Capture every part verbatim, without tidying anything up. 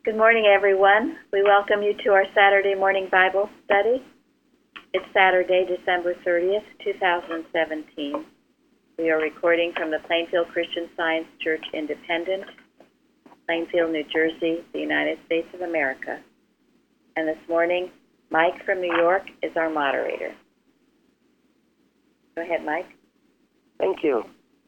Good morning, everyone. We welcome you to our Saturday morning Bible study. It's Saturday, December thirtieth, two thousand seventeen. We are recording from the Plainfield Christian Science Church Independent, Plainfield, New Jersey, the United States of America. And this morning, Mike from New York is our moderator. Go ahead, Mike. Thank you.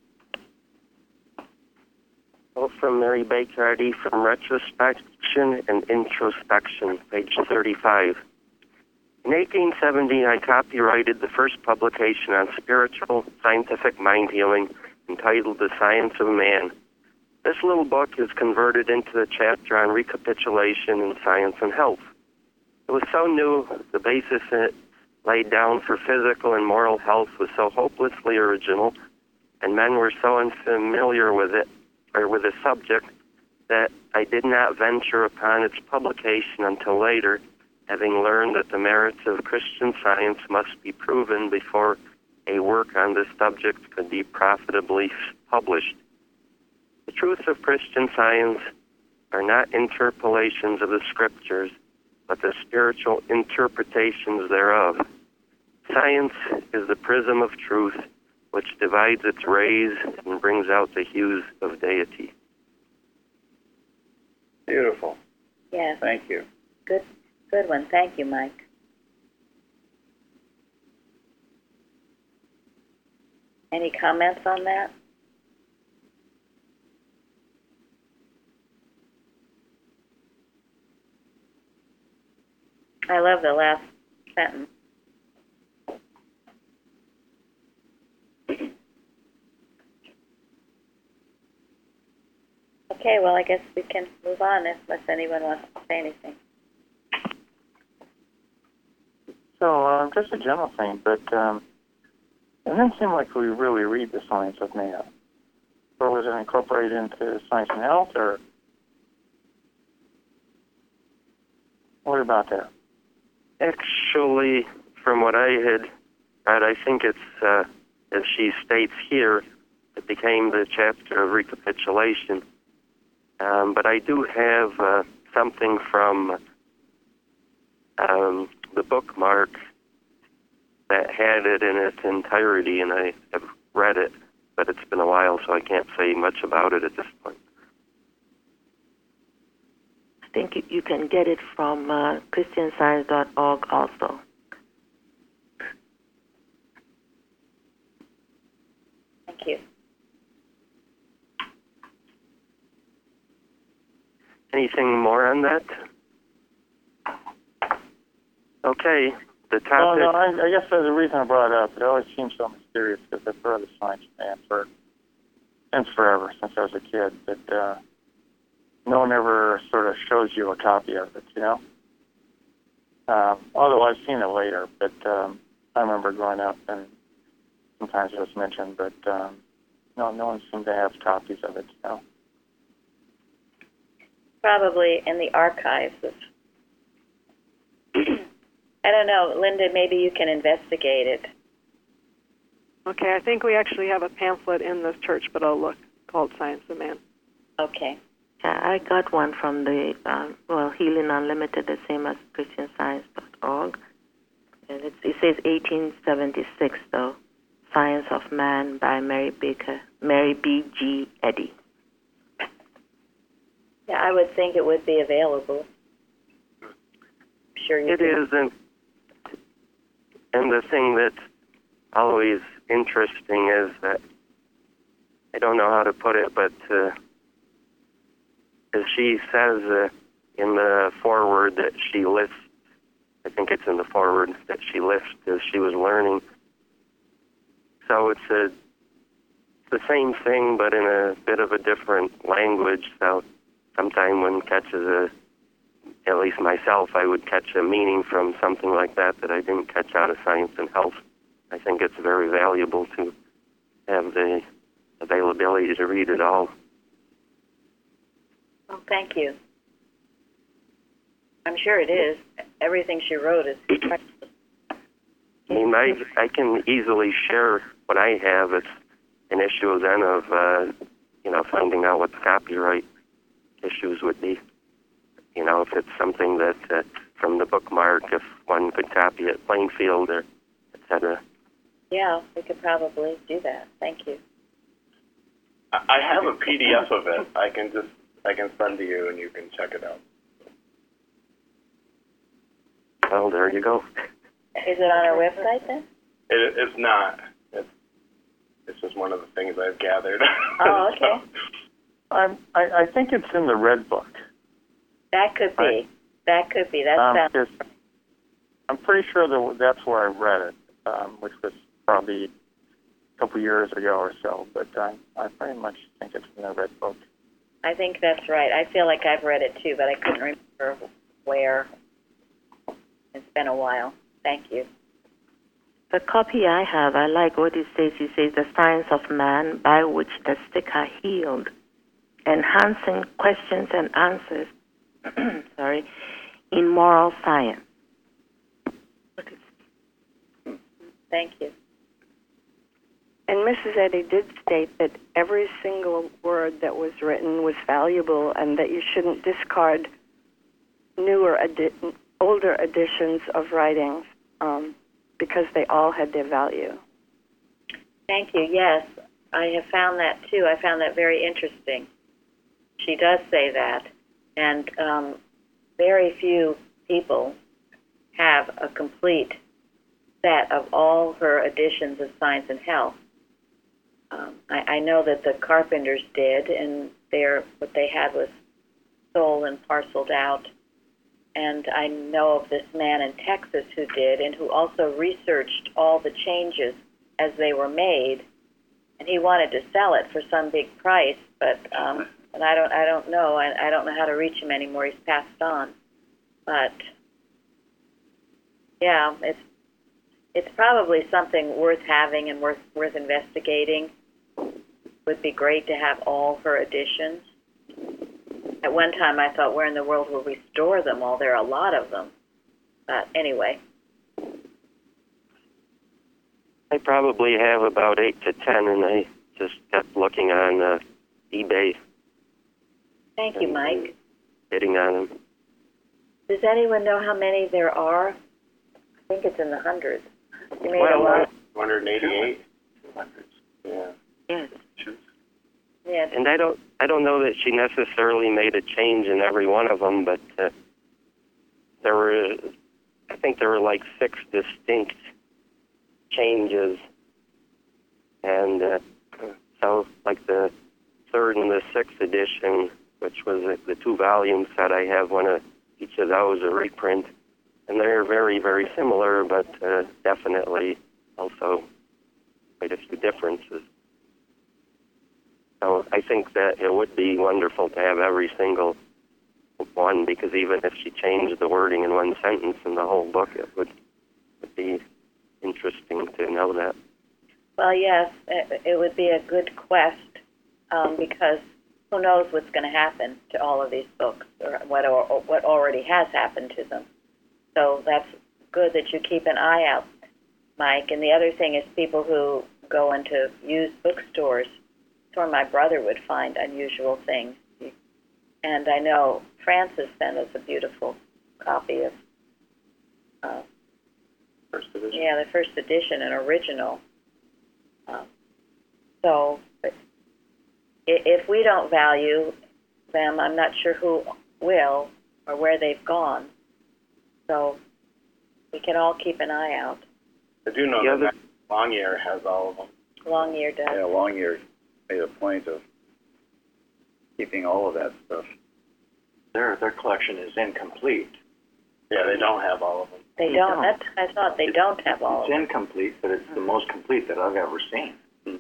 Well, from Mary Bacardi, from Retrospection and Introspection, page thirty-five. In eighteen seventy, I copyrighted the first publication on spiritual scientific mind healing entitled The Science of Man. This little book is converted into the chapter on recapitulation in science and health. It was so new, the basis it laid down for physical and moral health was so hopelessly original, and men were so unfamiliar with it, or with the subject, that I did not venture upon its publication until later, having learned that the merits of Christian Science must be proven before a work on this subject could be profitably published. The truths of Christian Science are not interpolations of the Scriptures, but the spiritual interpretations thereof. Science is the prism of truth, which divides its rays and brings out the hues of deity. Beautiful. Yes. Thank you. Good, good one. Thank you, Mike. Any comments on that? I love the last sentence. Okay, well, I guess we can move on unless anyone wants to say anything. So, uh, just a general thing, but um, it doesn't seem like we really read the science of man. Or was it incorporated into science and health, or what about that? Actually, from what I had read, I think it's, uh, as she states here, it became the chapter of recapitulation. Um, but I do have uh, something from um, the bookmark that had it in its entirety, and I have read it, but it's been a while, so I can't say much about it at this point. I think you, you can get it from uh, Christian Science dot org also. Thank you. Anything more on that? Okay, the topic... Well, no, I, I guess there's a reason I brought it up. It always seems so mysterious because I've heard of the science man for since forever, since I was a kid, but uh, no one ever sort of shows you a copy of it, you know? Um, although I've seen it later, but um, I remember growing up and sometimes it was mentioned, but um, no, no one seemed to have copies of it, you know? Probably in the archives of... I don't know, Linda, maybe you can investigate it. Okay, I think we actually have a pamphlet in this church, but I'll look, called Science of Man. Okay. Yeah, I got one from the, um, well, Healing Unlimited, the same as Christian Science dot org. And it's, it says eighteen seventy-six, though. Science of Man by Mary Baker, Mary B G Eddy. Yeah, I would think it would be available. I'm sure you It can. is, and, and the thing that's always interesting is that, I don't know how to put it, but uh, as she says uh, in the foreword that she lists, I think it's in the foreword, that she lists as she was learning. So it's a, the same thing, but in a bit of a different language. So sometime one catches a, at least myself, I would catch a meaning from something like that that I didn't catch out of Science and Health. I think it's very valuable to have the availability to read it all. Well, thank you. I'm sure it is. Everything she wrote is... I mean, I, I can easily share what I have. It's an issue then of, uh, you know, finding out what the copyright issues would be. if it's something that uh, from the bookmark, if one could copy it, Plainfield or et cetera. Yeah, we could probably do that. Thank you. I have a P D F of it. I can just I can send to you and you can check it out. Well, there you go. Is it on our website then? It, it's not. It's it's just one of the things I've gathered. Oh, okay. So, I'm, I, I think it's in the Red Book. That could be. Right. That could be. That Um, sounds. 'cause I'm pretty sure that that's where I read it, um, which was probably a couple years ago or so. But I, I pretty much think it's in the Red Book. I think that's right. I feel like I've read it too, but I couldn't remember where. It's been a while. Thank you. The copy I have, I like what it says. It says, the science of man by which the sick are healed, enhancing questions and answers, sorry, in moral science. Thank you. And Missus Eddy did state that every single word that was written was valuable and that you shouldn't discard newer, edi- older editions of writings um, because they all had their value. Thank you. Yes, I have found that too. I found that very interesting. She does say that, and um, very few people have a complete set of all her editions of Science and Health. Um, I, I know that the Carpenters did, and their what they had was sold and parceled out. And I know of this man in Texas who did, and who also researched all the changes as they were made. And he wanted to sell it for some big price, but um, and I don't, I don't know. I, I don't know how to reach him anymore. He's passed on. But yeah, it's it's probably something worth having and worth worth investigating. Would be great to have all her editions. At one time, I thought, where in the world will we store them all? There are a lot of them. But anyway. I probably have about eight to ten, and I just kept looking on uh, eBay. Thank you, Mike. Bidding on them. Does anyone know how many there are? I think it's in the hundreds. You made Well, a lot. one hundred eighty-eight. Yeah. Yes. Yes. And I don't, I don't know that she necessarily made a change in every one of them, but uh, there were, I think there were like six distinct changes, and uh, so like the third and the sixth edition, which was the two volume set, I have one of each of those a reprint, and they're very, very similar, but uh, definitely also quite a few differences. So I think that it would be wonderful to have every single one, because even if she changed the wording in one sentence in the whole book, it would, would be interesting to know that. Well, yes, it, it would be a good quest, um, because who knows what's going to happen to all of these books, or what, or, or what already has happened to them. So that's good that you keep an eye out, Mike. And the other thing is people who go into used bookstores. Or my brother would find unusual things. And I know Francis sent us a beautiful copy of, uh, First edition. yeah, the first edition, an original. Um, so, but if we don't value them, I'm not sure who will or where they've gone. So we can all keep an eye out. I do know Yeah, that Longyear has all of them. Longyear does. Yeah, Longyear made a point of keeping all of that stuff. Their their collection is incomplete. Yeah, they don't have all of them. They You don't. don't. That's, I thought they don't have all of It's them. incomplete, but it's the most complete that I've ever seen. Hmm.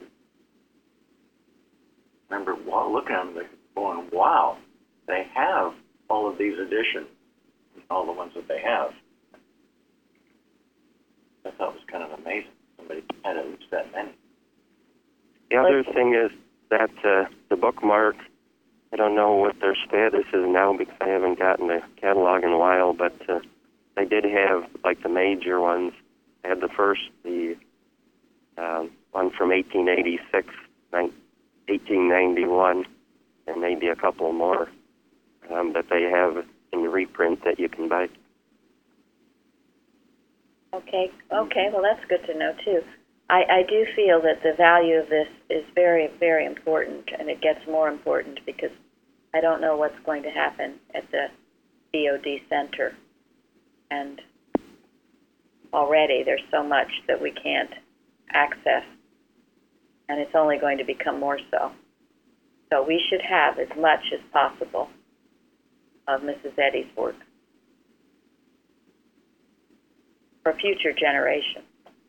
Remember wa- looking at them, going, "Wow, they have all of these editions, all the ones that they have." I thought it was kind of amazing. Somebody had at least that many. The other thing is that uh, the bookmark, I don't know what their status is now because I haven't gotten the catalog in a while, but uh, they did have like the major ones. They had the first, the uh, one from eighteen eighty-six, eighteen ninety-one, and maybe a couple more. Um, but they have in reprint that you can buy. Okay, okay, well that's good to know too. I, I do feel that the value of this is very, very important, and it gets more important because I don't know what's going to happen at the D O D center. And already there's so much that we can't access, and it's only going to become more so. So we should have as much as possible of Missus Eddy's work for future generations.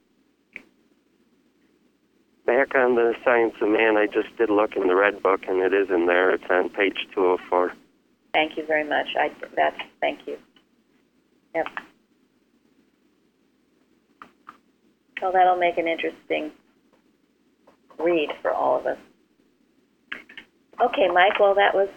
Back on the Science of Man, I just did look in the Red Book, and it is in there. It's on page two oh four. Thank you very much. I that's thank you. Yep. So that'll make an interesting read for all of us. Okay, Mike, well, that was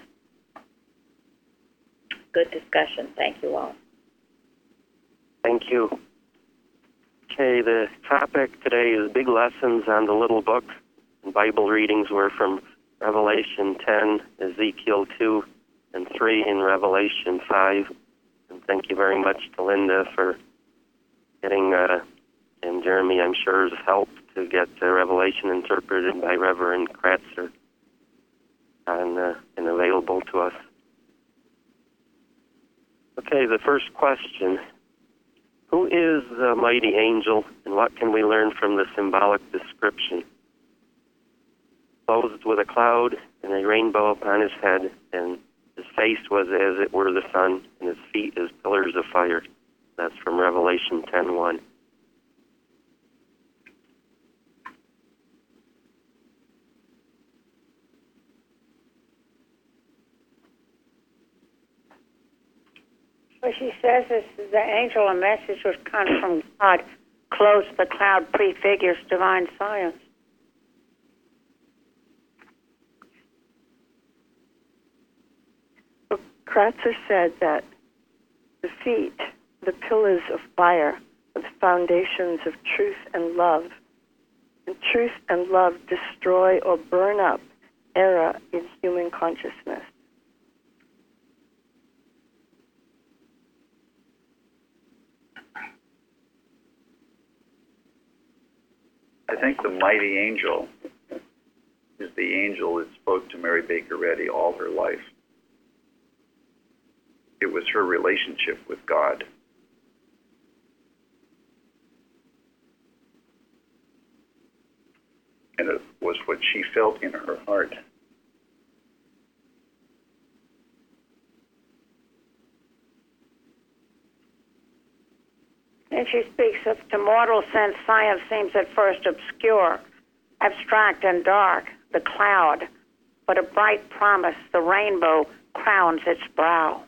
good discussion. Thank you all. Thank you. Okay, the topic today is big lessons on the little book. And Bible readings were from Revelation ten, Ezekiel two, and three in Revelation five. And thank you very much to Linda for getting, uh, and Jeremy, I'm sure, has helped to get uh, Revelation interpreted by Reverend Kratzer and, uh, and available to us. Okay, the first question. Who is the mighty angel, and what can we learn from the symbolic description? Clothed with a cloud and a rainbow upon his head, and his face was as it were the sun, and his feet as pillars of fire. That's from Revelation ten one. What she says is the angel, a message was come from God, clothes the cloud, prefigures divine science. Kratzer said that the feet, the pillars of fire, are the foundations of truth and love. And truth and love destroy or burn up error in human consciousness. I think the mighty angel is the angel that spoke to Mary Baker Eddy all her life. It was her relationship with God. And it was what she felt in her heart. And she speaks of to mortal sense, science seems at first obscure, abstract and dark, the cloud, but a bright promise, the rainbow crowns its brow.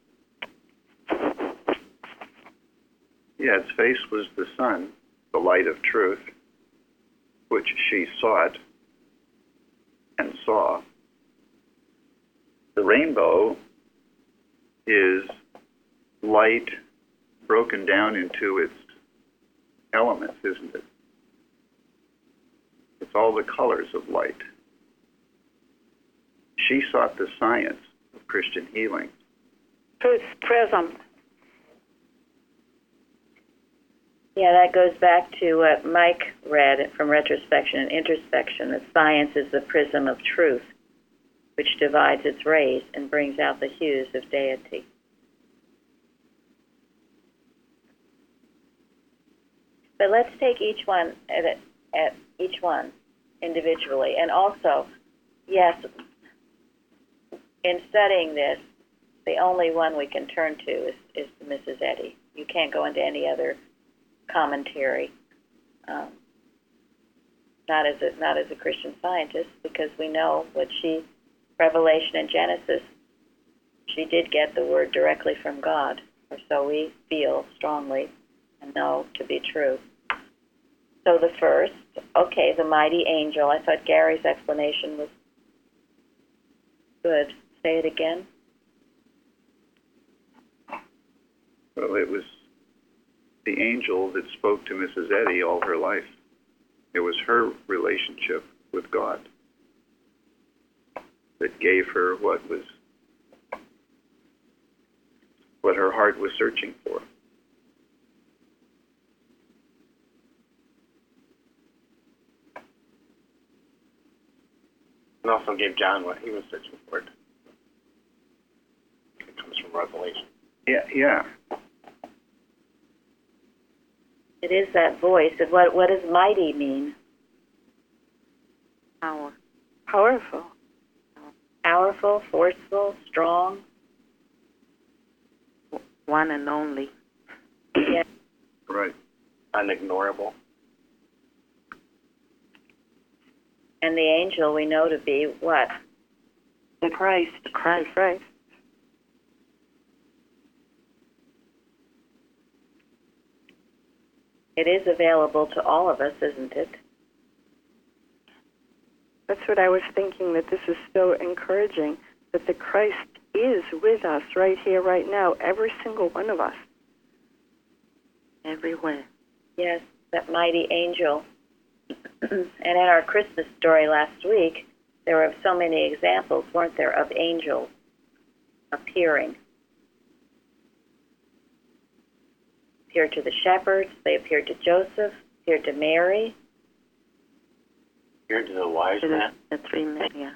Yeah, its face was the sun, the light of truth, which she sought and saw. The rainbow is light broken down into its elements, isn't it? It's all the colors of light. She sought the science of Christian healing. Truth's prism. Yeah, that goes back to what Mike read from Retrospection and Introspection, that science is the prism of truth, which divides its rays and brings out the hues of deity. But let's take each one at, at each one individually. And also, yes, in studying this, the only one we can turn to is, is Missus Eddy. You can't go into any other commentary, um, not as a not as a Christian Scientist, because we know what she, Revelation and Genesis, she did get the word directly from God, or so we feel strongly and know to be true. So the first, okay, the mighty angel. I thought Gary's explanation was good. Say it again. Well, it was the angel that spoke to Missus Eddy all her life. It was her relationship with God that gave her what was what her heart was searching for. And also gave John what he was searching for. It comes from Revelation. Yeah, yeah. It is that voice. And what, what does mighty mean? Power. Powerful. Powerful, forceful, strong. One and only. Yeah. Right. Unignorable. And the angel we know to be what? The Christ. Christ. Christ. It is available to all of us, isn't it? That's what I was thinking, that this is so encouraging, that the Christ is with us right here, right now, every single one of us. Everywhere. Yes, that mighty angel. And in our Christmas story last week, there were so many examples, weren't there, of angels appearing. Appeared to the shepherds, they appeared to Joseph, appeared to Mary. Appeared to the wise To the, man. the three men, yeah.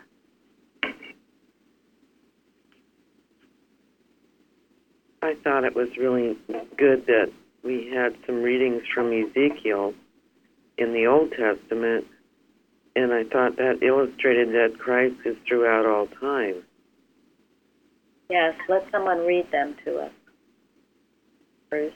I thought it was really good that we had some readings from Ezekiel in the Old Testament, and I thought that illustrated that Christ is throughout all time. Yes, let someone read them to us. Bruce.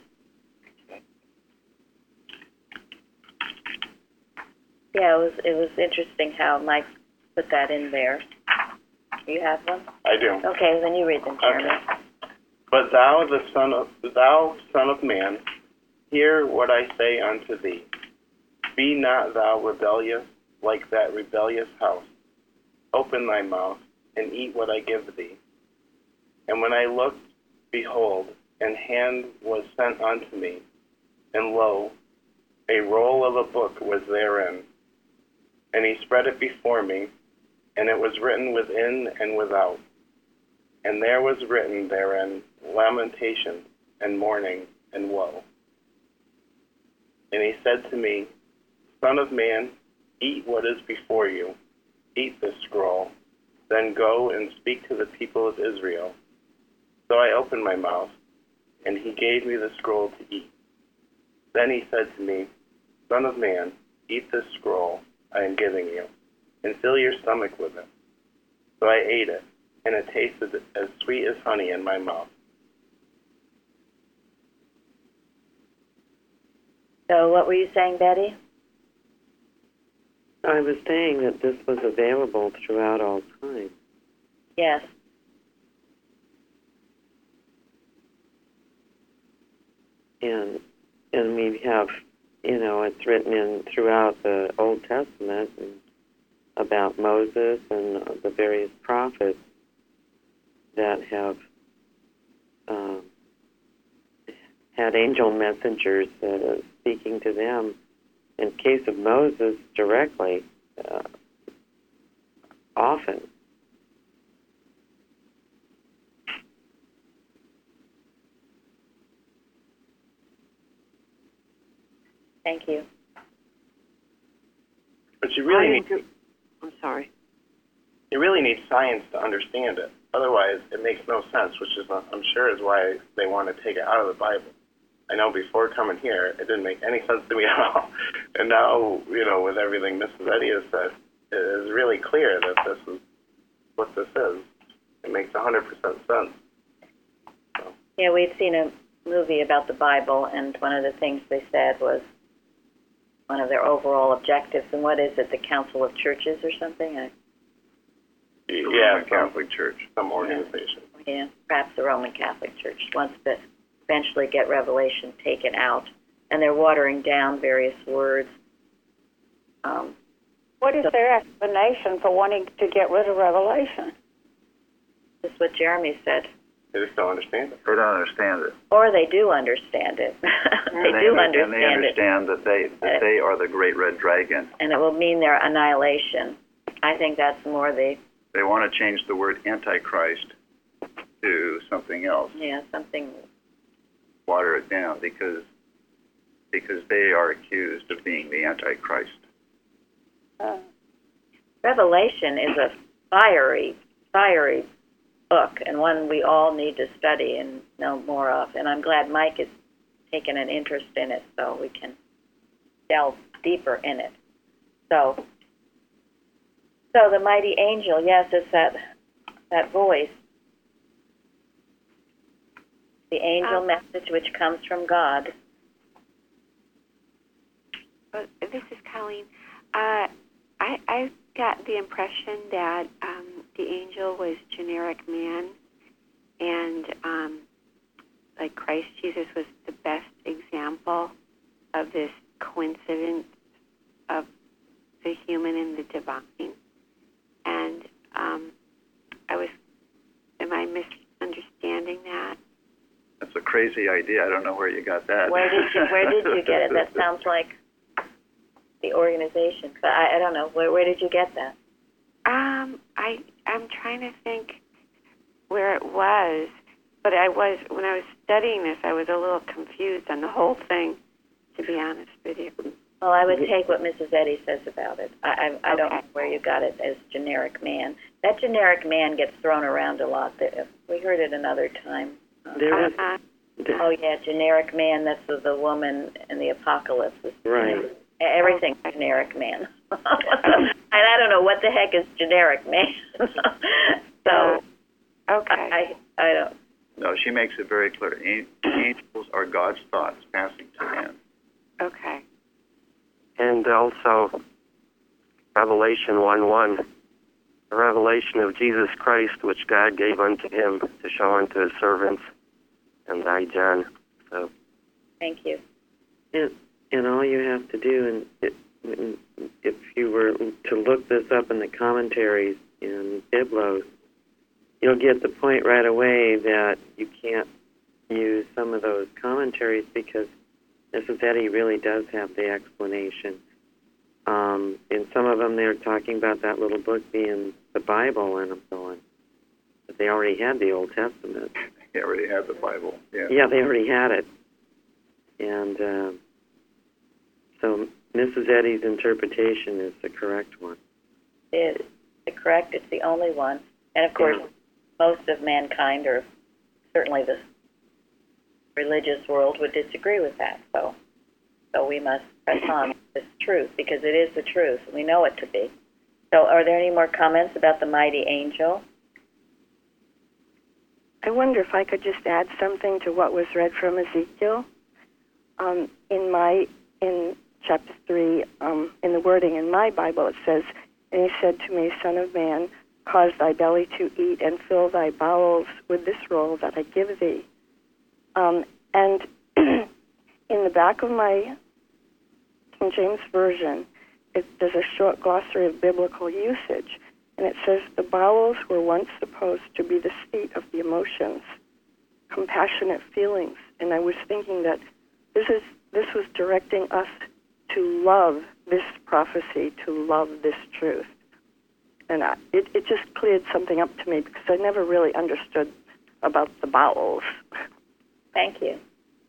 Yeah, it was it was interesting how Mike put that in there. You have one? I do. Okay, then you read them, Jeremy. Okay. But thou, the son of thou son of man, hear what I say unto thee. Be not thou rebellious like that rebellious house. Open thy mouth and eat what I give thee. And when I looked, behold, an hand was sent unto me, and lo, a roll of a book was therein. And he spread it before me, and it was written within and without. And there was written therein lamentation and mourning and woe. And he said to me, Son of man, eat what is before you, eat this scroll, then go and speak to the people of Israel. So I opened my mouth, and he gave me the scroll to eat. Then he said to me, Son of man, eat this scroll I am giving you, and fill your stomach with it. So I ate it, and it tasted as sweet as honey in my mouth. So what were you saying, Betty? I was saying that this was available throughout all time. Yes. And and we have, you know, it's written in throughout the Old Testament and about Moses and the various prophets that have um, had angel messengers uh, speaking to them. In case of Moses, directly, uh, often. Thank you. But you really I need agree. I'm sorry. you really need science to understand it. Otherwise, it makes no sense, which is, uh, I'm sure, is why they want to take it out of the Bible. I know before coming here, it didn't make any sense to me at all. And now, you know, with everything Missus Eddy has said, it is really clear that this is what this is. It makes one hundred percent sense. So. Yeah, we'd seen a movie about the Bible, and one of the things they said was one of their overall objectives. And what is it, the Council of Churches or something? I, Yeah, Roman some, Catholic Church. some organization. yeah, perhaps the Roman Catholic Church wants to eventually get Revelation taken out, and they're watering down various words. Um, What is their explanation for wanting to get rid of Revelation? This is what Jeremy said. They just don't understand it. They don't understand it. Or they do understand it. they And do and understand they it. understand that they that they are the great red dragon. And it will mean their annihilation. I think that's more the... They want to change the word antichrist to something else, Yeah, something. water it down, because because they are accused of being the Antichrist. Uh, Revelation is a fiery, fiery book, and one we all need to study and know more of. And I'm glad Mike has taken an interest in it, so we can delve deeper in it. So, so the mighty angel, yes, it's that that voice, the angel Um, message which comes from God. Well, this is Colleen. Uh, I I got the impression that um, the angel was generic man, and um, like Christ Jesus was the best example of this coincidence of the human and the divine. And um, I was, am I misunderstanding that? That's a crazy idea. I don't know where you got that. Where did you Where did you get it? That sounds like the organization, but I, I don't know. Where Where did you get that? Um, I I'm trying to think where it was, but I was when I was studying this, I was a little confused on the whole thing, to be honest with you. Well, I would take what Missus Eddy says about it. I I, I don't Okay. know where you got it as generic man. That generic man gets thrown around a lot. That- We heard it another time. Uh, There was, Uh-huh. oh yeah, generic man. That's the, the woman in the apocalypse. It's right. generic. Everything's generic man. And I don't know what the heck is generic man. So Okay. I I don't. No, she makes it very clear. An- Angels are God's thoughts passing to man. Okay. And also, Revelation one one, the revelation of Jesus Christ, which God gave unto him to show unto his servants, and thy John. So, Thank you. And, and all you have to do, and it, if you were to look this up in the commentaries in Biblos, you'll get the point right away that you can't use some of those commentaries because Missus Eddy really does have the explanation. Um, in some of them, they're talking about that little book being the Bible, and I'm going, but they already had the Old Testament. They already have the Bible. Yeah. Yeah, they already had it. And uh, so Missus Eddy's interpretation is the correct one. It is correct. It's the only one. And of course, most of mankind, or certainly the religious world, would disagree with that. So, so we must press on with this truth because it is the truth. We know it to be. So, are there any more comments about the mighty angel? I wonder if I could just add something to what was read from Ezekiel. Um, in my in chapter three, um, in the wording in my Bible, it says, "And he said to me, Son of man, cause thy belly to eat and fill thy bowels with this roll that I give thee." Um, and in the back of my King James Version, it, there's a short glossary of biblical usage, and it says the bowels were once supposed to be the seat of the emotions, compassionate feelings. And I was thinking that this is this was directing us to love this prophecy, to love this truth. And I, it, it just cleared something up to me because I never really understood about the bowels. Thank you.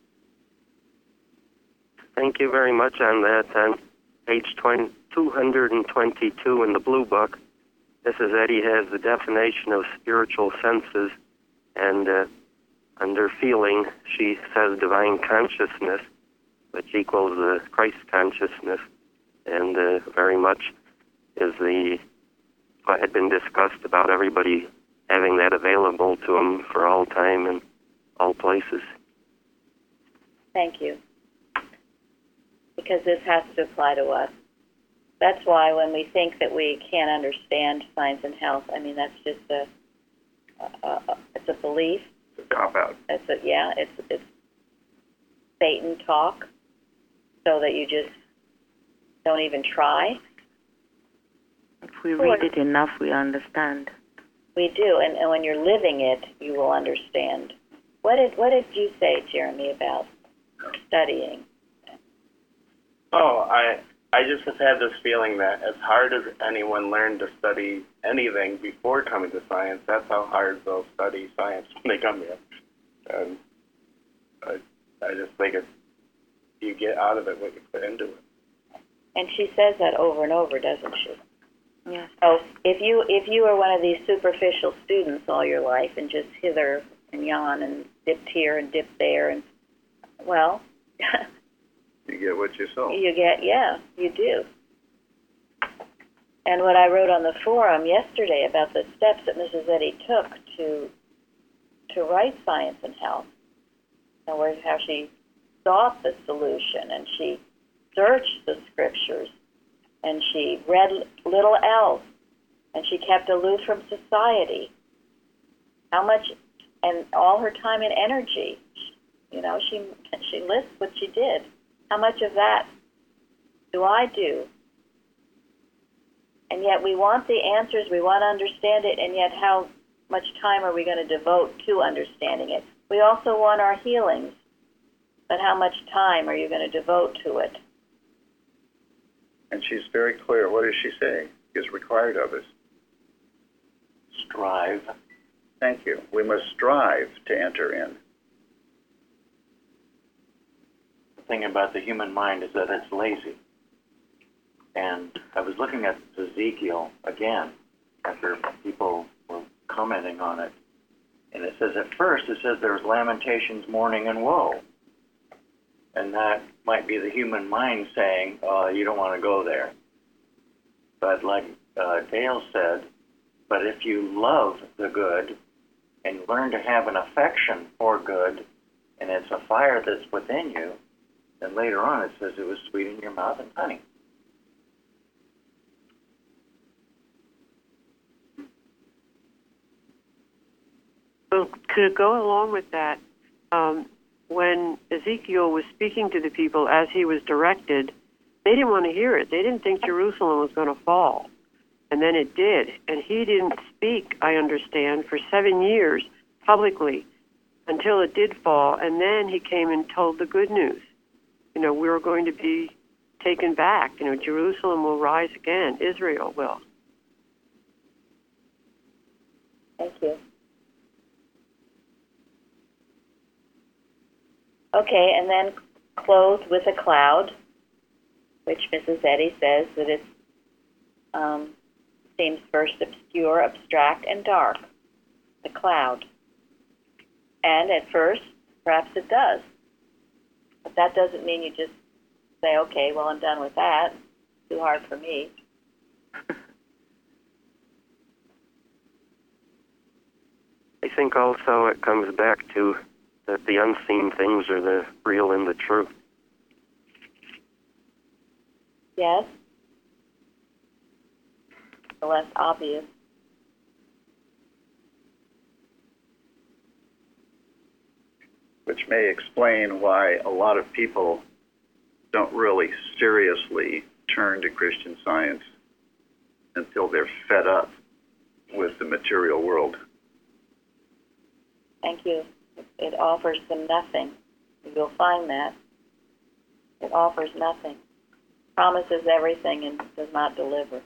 thank you very much on that. On page twenty, two hundred twenty-two in the Blue Book, Missus Eddy has the definition of spiritual senses, and uh, under feeling, she says divine consciousness, which equals the Christ consciousness, and uh, very much is the what had been discussed about everybody having that available to them for all time and all places. Thank you. Because this has to apply to us. That's why when we think that we can't understand science and health, I mean, that's just a, a, a it's a belief. It's a cop-out. It's a, yeah, it's it's Satan talk, so that you just don't even try. If we read it enough, we understand. We do, and, and when you're living it, you will understand. What did what did you say, Jeremy, about studying? Oh, I I just have had this feeling that as hard as anyone learned to study anything before coming to science, that's how hard they'll study science when they come here. And I, I just think it's, you get out of it what you put into it. And she says that over and over, doesn't she? Yes. So if you if you are one of these superficial students all your life and just hither and yon and dipped here and dipped there, and well, You get what you sow. you get yeah, you do. And what I wrote on the forum yesterday about the steps that Missus Eddy took to to write Science and Health, and where how she sought the solution, and she searched the scriptures, and she read little else, and she kept aloof from society. How much, and all her time and energy, you know, she she lists what she did. How much of that do I do? And yet we want the answers, we want to understand it, and yet how much time are we going to devote to understanding it? We also want our healings, but how much time are you going to devote to it? And she's very clear. What does she say is required of us? Strive. Thank you. We must strive to enter in. The thing about the human mind is that it's lazy. And I was looking at Ezekiel again after people were commenting on it. And it says, at first, it says there was lamentations, mourning, and woe. And that might be the human mind saying, oh, you don't want to go there. But like uh, Dale said, but if you love the good and learn to have an affection for good, and it's a fire that's within you, then later on it says it was sweet in your mouth and honey. Well, to go along with that, um, when Ezekiel was speaking to the people as he was directed, they didn't want to hear it. They didn't think Jerusalem was going to fall. And then it did. And he didn't speak, I understand, for seven years publicly until it did fall. And then he came and told the good news. You know, we're going to be taken back. You know, Jerusalem will rise again. Israel will. Thank you. Okay, and then clothed with a cloud, which Missus Eddy says that it um, seems first obscure, abstract, and dark, the cloud. And at first, perhaps it does. But that doesn't mean you just say, okay, well, I'm done with that. It's too hard for me. I think also it comes back to that the unseen things are the real and the true. Yes. The less obvious. Which may explain why a lot of people don't really seriously turn to Christian Science until they're fed up with the material world. Thank you. It offers them nothing. You'll find that. It offers nothing. Promises everything and does not deliver.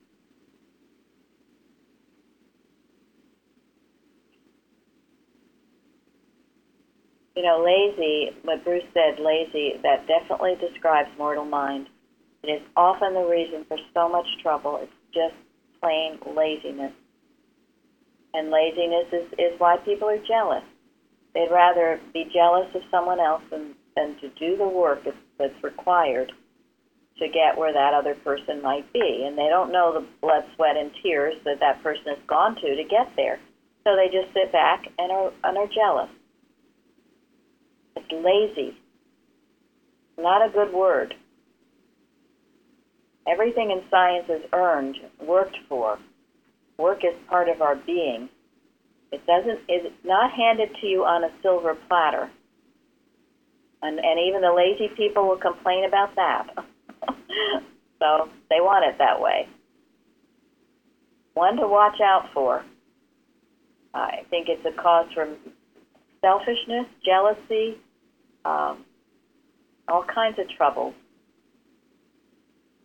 You know, lazy, what Bruce said, lazy, that definitely describes mortal mind. It is often the reason for so much trouble. It's just plain laziness. And laziness is, is why people are jealous. They'd rather be jealous of someone else than, than to do the work that's, that's required to get where that other person might be. And they don't know the blood, sweat, and tears that that person has gone to to get there. So they just sit back and are, and are jealous. It's lazy. Not a good word. Everything in science is earned, worked for. Work is part of our being. It doesn't. It's not handed to you on a silver platter. And and even the lazy people will complain about that. So they want it that way. One to watch out for. I think it's a cause for selfishness, jealousy, um, all kinds of troubles.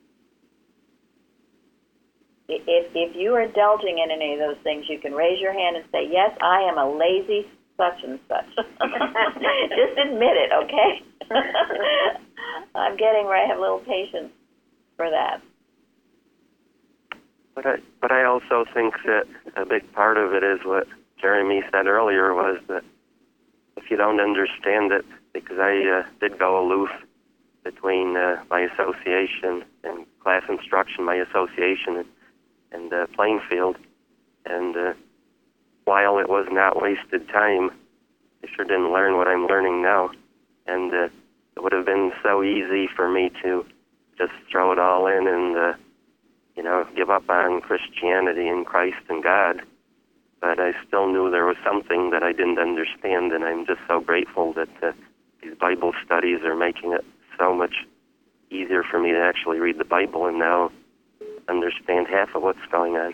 if if you are indulging in any of those things, you can raise your hand and say, yes, I am a lazy such and such. Just admit it, okay? I'm getting where I have a little patience for that. But I, but I also think that a big part of it is what Jeremy said earlier, was that if you don't understand it, because I uh, did go aloof between uh, my association and class instruction, my association and, and uh, Plainfield, and uh, while it was not wasted time, I sure didn't learn what I'm learning now, and uh, it would have been so easy for me to just throw it all in and uh, you know, give up on Christianity and Christ and God. But I still knew there was something that I didn't understand, and I'm just so grateful that uh, these Bible studies are making it so much easier for me to actually read the Bible and now understand half of what's going on.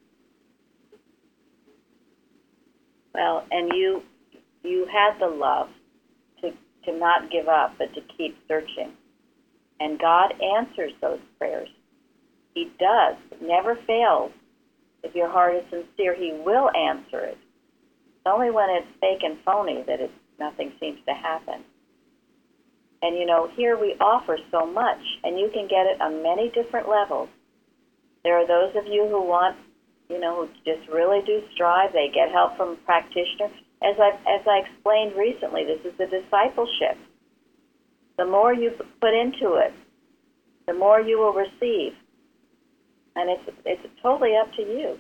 Well, and you you had the love to, to not give up, but to keep searching. And God answers those prayers. He does. It never fails. If your heart is sincere, He will answer it. It's only when it's fake and phony that it, nothing seems to happen. And, you know, here we offer so much, and you can get it on many different levels. There are those of you who want, you know, who just really do strive. They get help from a practitioner. As I, as I explained recently, this is a discipleship. The more you put into it, the more you will receive. And it's it's totally up to you.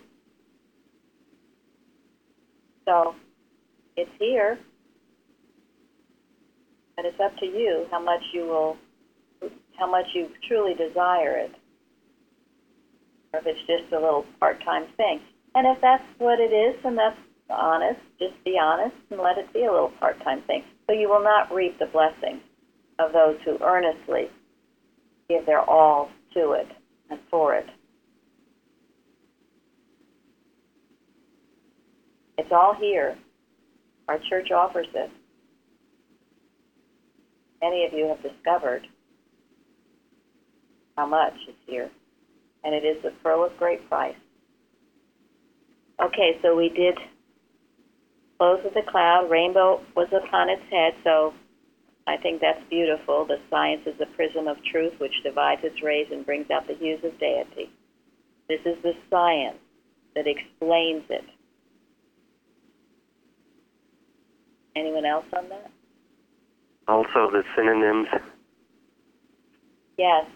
So it's here, and it's up to you how much you will, how much you truly desire it, or if it's just a little part-time thing. And if that's what it is, then that's honest. Just be honest and let it be a little part-time thing. So you will not reap the blessing of those who earnestly give their all to it and for it. It's all here. Our church offers it. Many of you have discovered how much is here, and it is the pearl of great price. Okay, so we did close with the cloud. Rainbow was upon its head, so I think that's beautiful. The science is the prism of truth which divides its rays and brings out the hues of deity. This is the science that explains it. Anyone else on that? Also the synonyms. Yes.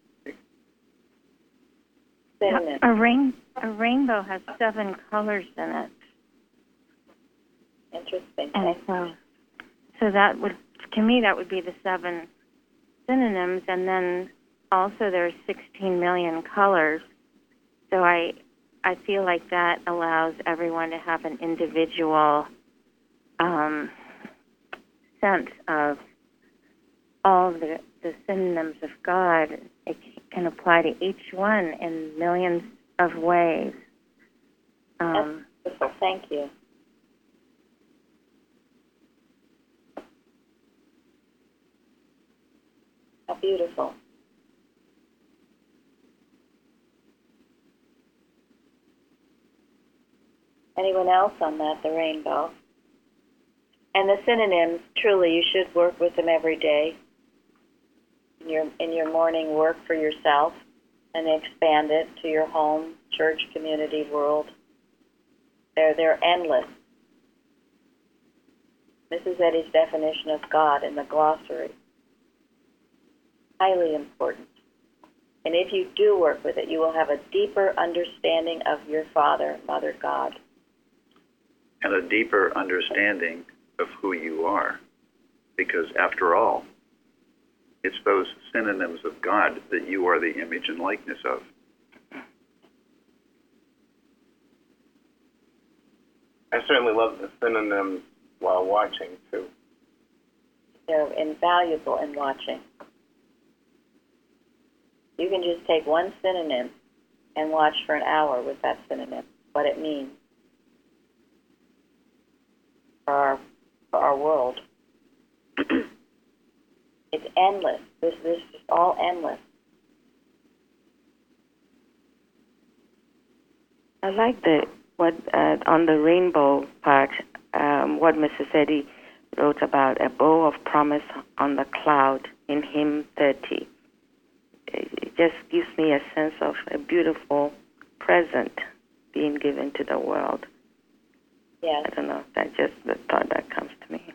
Synonyms. A rain a rainbow has seven colors in it. Interesting. And so so that would, to me, that would be the seven synonyms, and then also there's sixteen million colors. So I I feel like that allows everyone to have an individual um, sense of all the, the synonyms of God. It can apply to each one in millions of ways. Um, That's beautiful. Thank you. How beautiful. Anyone else on that, the rainbow? And the synonyms, truly, you should work with them every day in your, in your morning work for yourself, and expand it to your home, church, community, world. They're, they're endless. Missus Eddy's definition of God in the glossary. Highly important. And if you do work with it, you will have a deeper understanding of your Father, Mother God. And a deeper understanding of who you are. Because after all, it's those synonyms of God that you are the image and likeness of. I certainly love the synonyms while watching, too. They're invaluable in watching. You can just take one synonym and watch for an hour with that synonym, what it means for our, for our world. It's endless. This, this is all endless. I like the what uh, on the rainbow part. Um, what Missus Eddy wrote about a bow of promise on the cloud in hymn thirty. It just gives me a sense of a beautiful present being given to the world. Yes. I don't know. That just the thought that comes to me.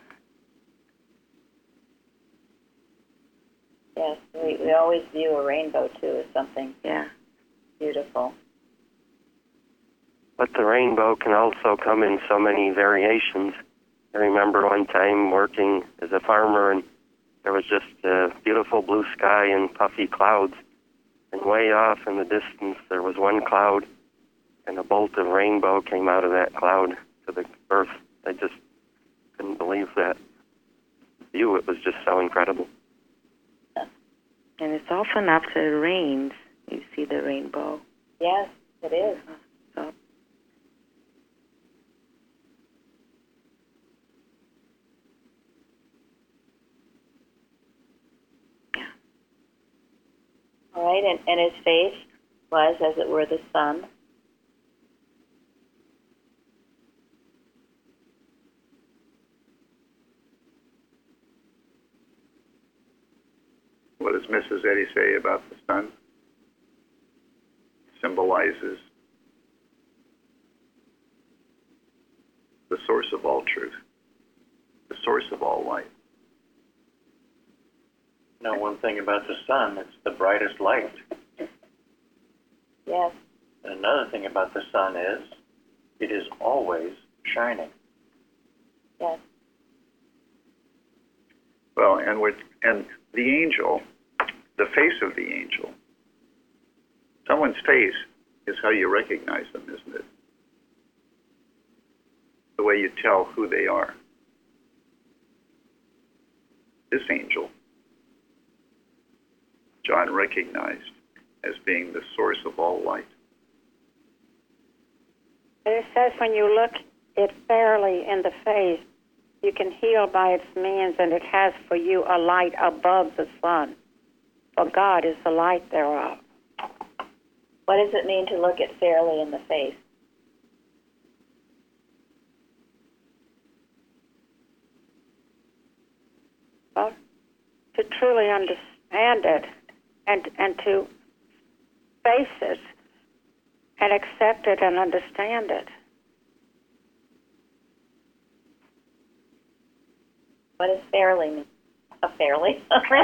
Yes, we, we always view a rainbow, too, as something yeah. beautiful. But the rainbow can also come in so many variations. I remember one time working as a farmer, and there was just a beautiful blue sky and puffy clouds. And way off in the distance, there was one cloud, and a bolt of rainbow came out of that cloud to the earth. I just couldn't believe that view. It was just so incredible. And it's often after it rains you see the rainbow. Yes, it is. So. Yeah. All right, and, and his face was, as it were, the sun. What does Missus Eddy say about the sun? Symbolizes the source of all truth, the source of all light. You know, one thing about the sun, it's the brightest light. Yes. And another thing about the sun is it is always shining. Yes. Well, and with and the angel, the face of the angel. Someone's face is how you recognize them, isn't it? The way you tell who they are. This angel, John recognized as being the source of all light. It says when you look it fairly in the face, you can heal by its means, and it has for you a light above the sun. For God is the light thereof. What does it mean to look it fairly in the face? Well, to truly understand it and and to face it and accept it and understand it. What does fairly mean? A fairly?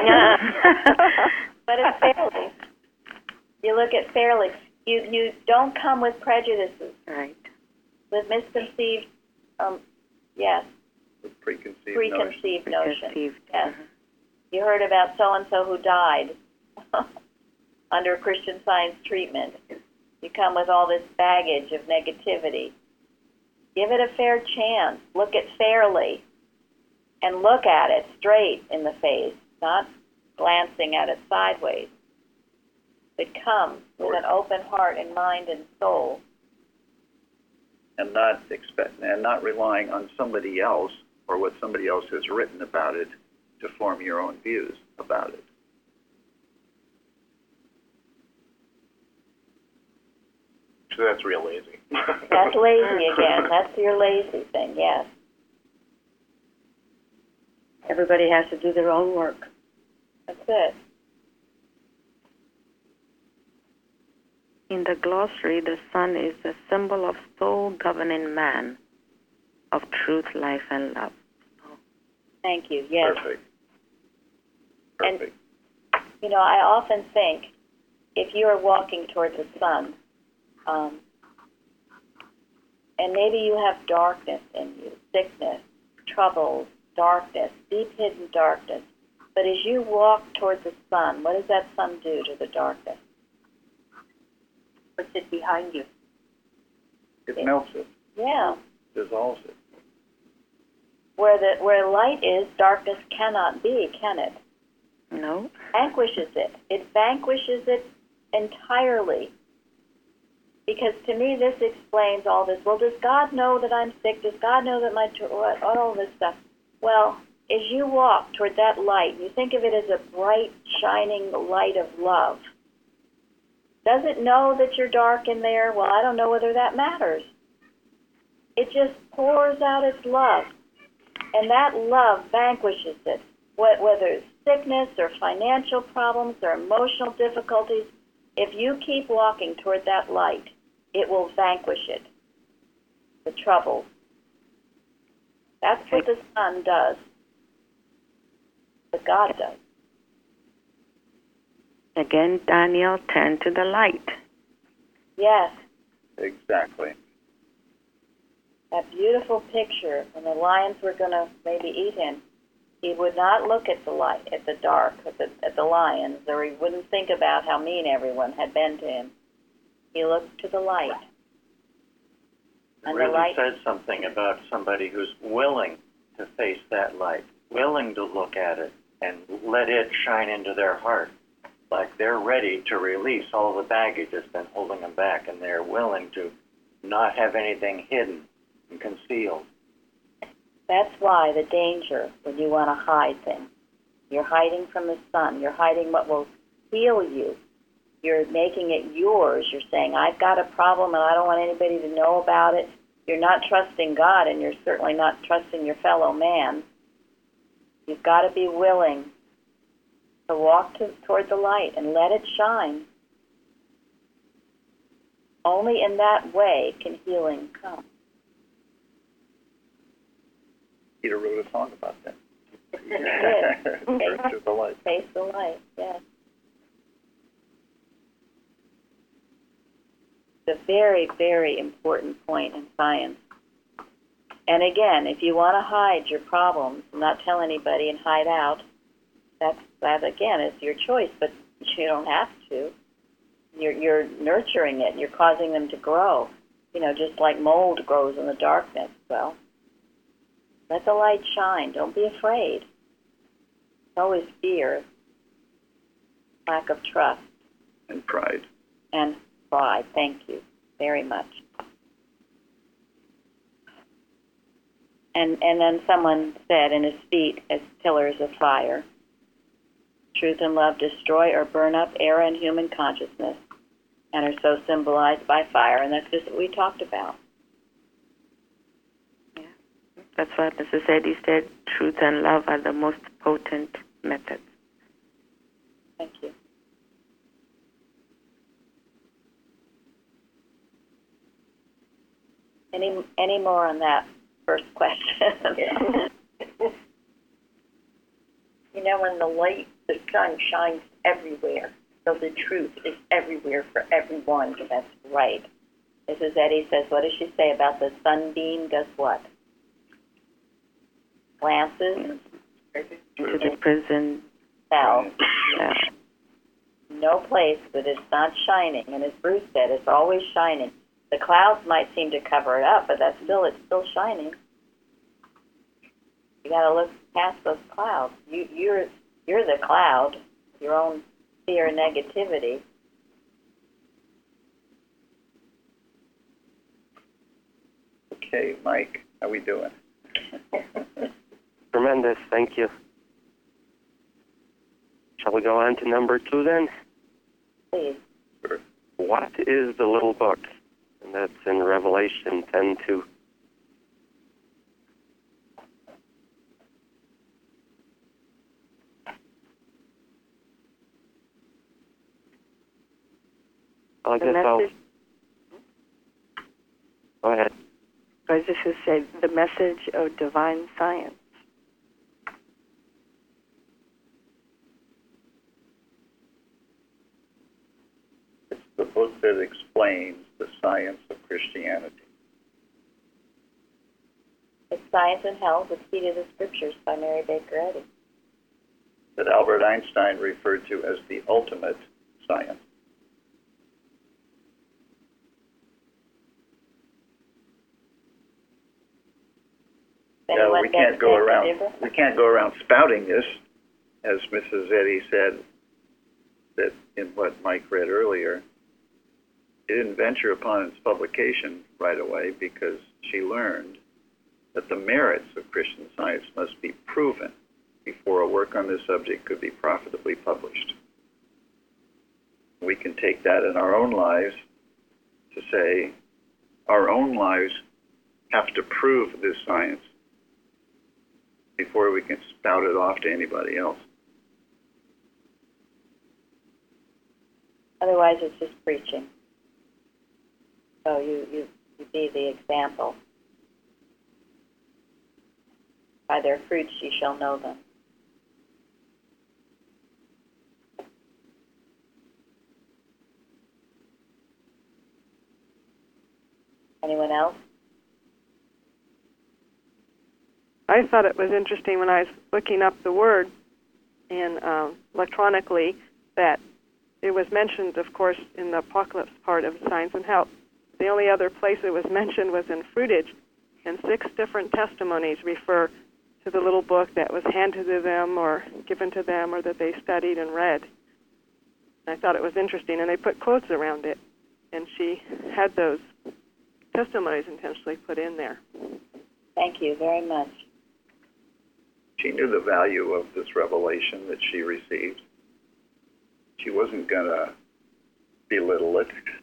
What is fairly? You look at fairly. You you don't come with prejudices. Right. With misconceived, um, yes. With preconceived, preconceived notions. Preconceived. Yes. Uh-huh. You heard about so-and-so who died under Christian Science treatment. You come with all this baggage of negativity. Give it a fair chance. Look it fairly. And look at it straight in the face, not glancing at it sideways. But come with an open heart and mind and soul. And not expect and not relying on somebody else or what somebody else has written about it to form your own views about it. So that's real lazy. That's lazy again. That's your lazy thing, yes. Everybody has to do their own work. That's it. In the glossary, the sun is the symbol of soul-governing man, of truth, life, and love. Thank you, yes. Perfect. Perfect. And, you know, I often think if you are walking towards the sun, um, and maybe you have darkness in you, sickness, troubles, darkness, deep hidden darkness, but as you walk towards the sun, what does that sun do to the darkness? Puts it behind you. It melts it, Yeah. dissolves it. Where the where light is, darkness cannot be, can it? No. Vanquishes it. It vanquishes it entirely. Because to me, this explains all this. Well, does God know that I'm sick? Does God know that my all this stuff? Well, as you walk toward that light, you think of it as a bright, shining light of love. Does it know that you're dark in there? Well, I don't know whether that matters. It just pours out its love, and that love vanquishes it. Whether it's sickness or financial problems or emotional difficulties, if you keep walking toward that light, it will vanquish it, the troubles. That's what the sun does. What God does. Again, Daniel, turn to the light. Yes. Exactly. That beautiful picture when the lions were going to maybe eat him. He would not look at the light, at the dark, at the, at the lions, or he wouldn't think about how mean everyone had been to him. He looked to the light. It And really the light says something about somebody who's willing to face that light, willing to look at it and let it shine into their heart. Like they're ready to release all the baggage that's been holding them back, and they're willing to not have anything hidden and concealed. That's why the danger when you want to hide things. You're hiding from the sun. You're hiding what will heal you. You're making it yours. You're saying, I've got a problem and I don't want anybody to know about it. You're not trusting God, and you're certainly not trusting your fellow man. You've got to be willing to walk to, toward the light and let it shine. Only in that way can healing come. Peter wrote a song about that. Yes. Turn to the light. Face the light, yes. It's a very, very important point in science. And again, if you want to hide your problems, not tell anybody and hide out, that's, that again is your choice, but you don't have to. You're, you're nurturing it. You're causing them to grow. You know, just like mold grows in the darkness. Well, let the light shine. Don't be afraid. It's always fear, lack of trust. And pride. And pride. Thank you very much. And and then someone said, in his feet as pillars of fire. Truth and love destroy or burn up error in human consciousness and are so symbolized by fire. And that's just what we talked about. That's why Missus Eddy said truth and love are the most potent methods. Thank you. Any any more on that first question? You know, when the light, the sun shines everywhere, so the truth is everywhere for everyone. That's right. Missus Eddy says, what does she say about the sunbeam? Does what? Glances into the prison cell. Yeah. No place that it's not shining. And as Bruce said, it's always shining. The clouds might seem to cover it up, but that's still it's still shining. You got to look past those clouds. You, you're you're the cloud, your own fear and negativity. Okay, Mike, how we doing? Tremendous, thank you. Shall we go on to number two then? Please. Sure. What is the little book? And that's in Revelation ten two. I guess I'll... Go ahead. I was just going to say, the message of divine science. It's the book that explains the science of Christianity. It's Science and Hell, the Key to the Scriptures by Mary Baker Eddy. That Albert Einstein referred to as the ultimate science. Yeah, we can't go around. We can't go around spouting this, as Missus Eddy said. That in what Mike read earlier, she didn't venture upon its publication right away because she learned that the merits of Christian Science must be proven before a work on this subject could be profitably published. we can take that in our own lives to say our own lives have to prove this science before we can spout it off to anybody else. Otherwise, it's just preaching. So you, you, you be the example. By their fruits ye shall know them. Anyone else? I thought it was interesting when I was looking up the word in um, electronically that it was mentioned, of course, in the Apocalypse part of Science and Health. The only other place it was mentioned was in Fruitage, and six different testimonies refer to the little book that was handed to them or given to them or that they studied and read. And I thought it was interesting, and they put quotes around it, and she had those testimonies intentionally put in there. Thank you very much. She knew the value of this revelation that she received. She wasn't going to belittle it.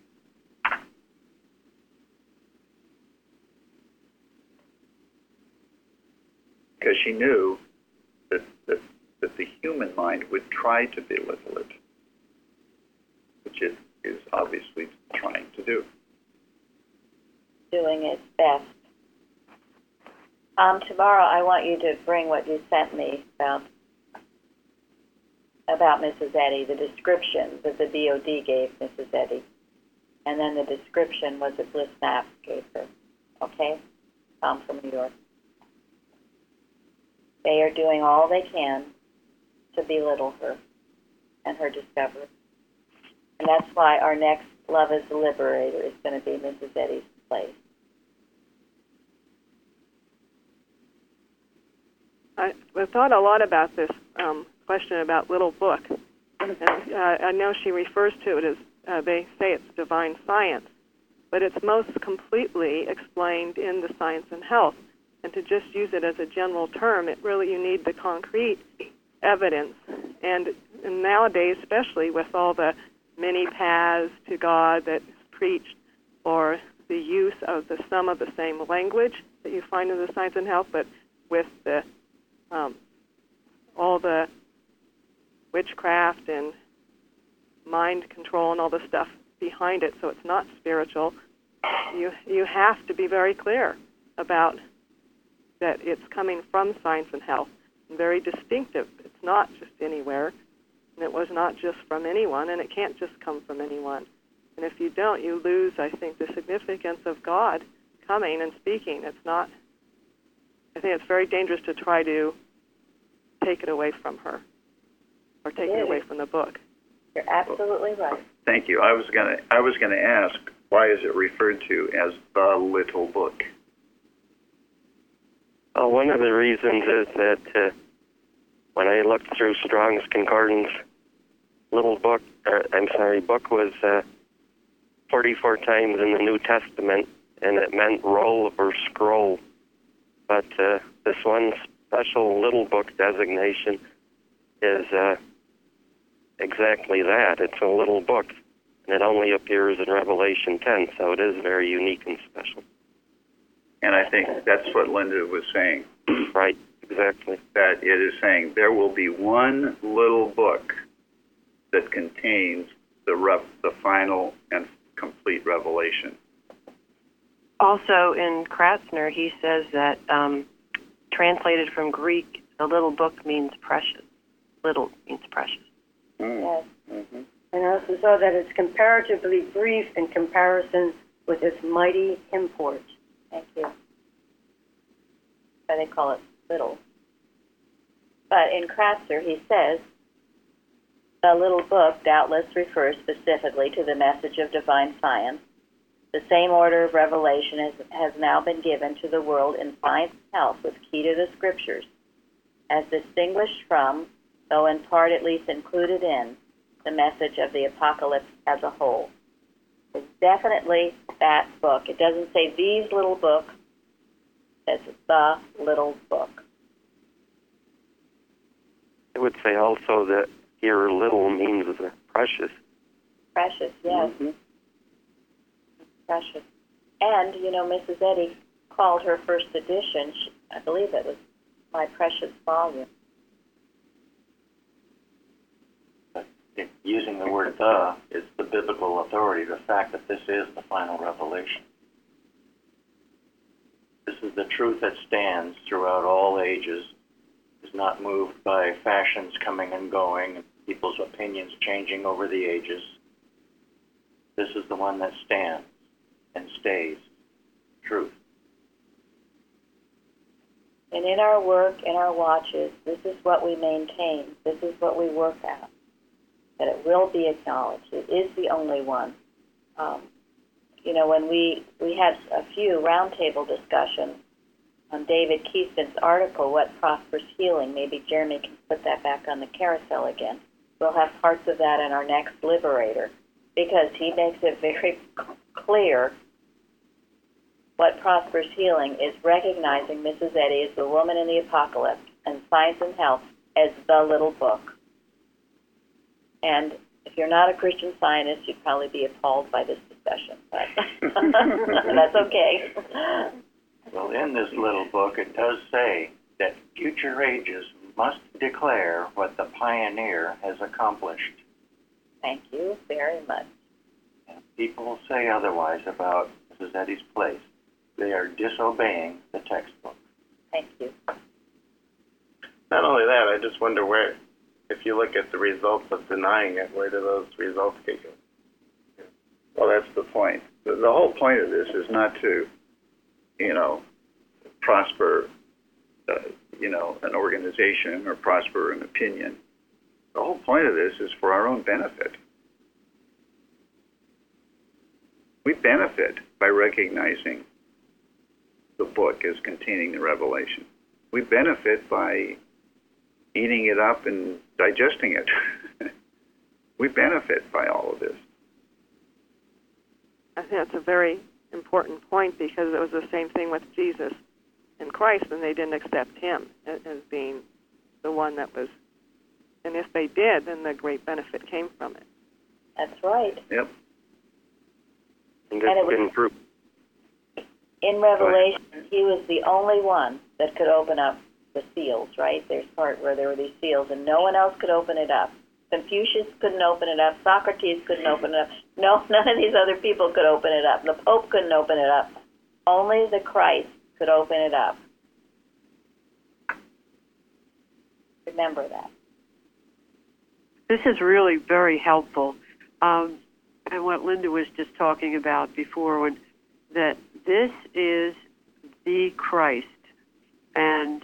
Because she knew that, that, that the human mind would try to belittle it, which it is obviously trying to do. Doing its best. Um, tomorrow I want you to bring what you sent me about about Missus Eddy, the description that the B O D gave Missus Eddy, and then the description was that Bliss Knapp gave her. Okay? Tom from New York. They are doing all they can to belittle her and her discovery. And that's why our next Love is the Liberator is going to be Missus Eddy's place. I, I thought a lot about this um, question about little book. And, uh, I know she refers to it as, uh, they say it's divine science, but it's most completely explained in the Science and Health. And to just use it as a general term, it really, you need the concrete evidence. And, and nowadays, especially with all the many paths to God that's preached, or the use of the some of the same language that you find in the Science and Health, but with the um, all the witchcraft and mind control and all the stuff behind it, so it's not spiritual. You you have to be very clear about that it's coming from Science and Health, and very distinctive. It's not just anywhere, and it was not just from anyone, and it can't just come from anyone. And if you don't, you lose, I think, the significance of God coming and speaking. It's not, I think it's very dangerous to try to take it away from her, or take it away from the book. You're absolutely right. Thank you. I was gonna I was gonna ask, why is it referred to as the little book? Well, one of the reasons is that uh, when I looked through Strong's Concordance, little book, or, I'm sorry, book was uh, forty-four times in the New Testament, and it meant roll or scroll. But uh, this one special little book designation is uh, exactly that. It's a little book, and it only appears in Revelation ten, so it is very unique and special. And I think that's what Linda was saying. Right, exactly. That it is saying there will be one little book that contains the rev- the final and complete revelation. Also, in Kratzner, he says that um, translated from Greek, the little book means precious. Little means precious. Mm. Yes. Mm-hmm. And also so that it's comparatively brief in comparison with its mighty import. Thank you. Why they call it little. But in Kratzer, he says, the little book doubtless refers specifically to the message of divine science. The same order of revelation has, has now been given to the world in Science and Health with key to the Scriptures, as distinguished from, though in part at least included in, the message of the Apocalypse as a whole. It's definitely that book. It doesn't say these little books. It says the little book. I would say also that here little means precious. Precious, yes. Mm-hmm. Precious. And, you know, Missus Eddy called her first edition, she, I believe it was My Precious Volume. It, using the word the is the biblical authority, the fact that this is the final revelation. This is the truth that stands throughout all ages, is not moved by fashions coming and going, and people's opinions changing over the ages. This is the one that stands and stays truth. And in our work, in our watches, this is what we maintain. This is what we work at. That it will be acknowledged. It is the only one. Um, you know, when we, we had a few roundtable discussions on David Keeston's article, What Prospers Healing, maybe Jeremy can put that back on the carousel again. We'll have parts of that in our next Liberator, because he makes it very clear what prospers healing is recognizing Missus Eddy as the woman in the apocalypse and Science and Health as the little book. And if you're not a Christian Scientist, you'd probably be appalled by this discussion, but that's okay. Well, in this little book, it does say that future ages must declare what the pioneer has accomplished. Thank you very much. And people say otherwise about Missus Eddy's place. They are disobeying the textbook. Thank you. Not only that, I just wonder where, if you look at the results of denying it, where do those results get you? Well, that's the point. The, the whole point of this is not to, you know, prosper, uh, you know, an organization or prosper an opinion. The whole point of this is for our own benefit. We benefit by recognizing the book as containing the revelation. We benefit by eating it up and digesting it. We benefit by all of this. I think that's a very important point, because it was the same thing with Jesus and Christ, and they didn't accept him as being the one that was, and if they did, then the great benefit came from it. That's right. Yep. And And it it's been was- proved. In Revelation, he was the only one that could open up the seals, right? There's part where there were these seals, and no one else could open it up. Confucius couldn't open it up. Socrates couldn't open it up. No, none of these other people could open it up. The Pope couldn't open it up. Only the Christ could open it up. Remember that. This is really very helpful. Um, and what Linda was just talking about before, when that this is the Christ. And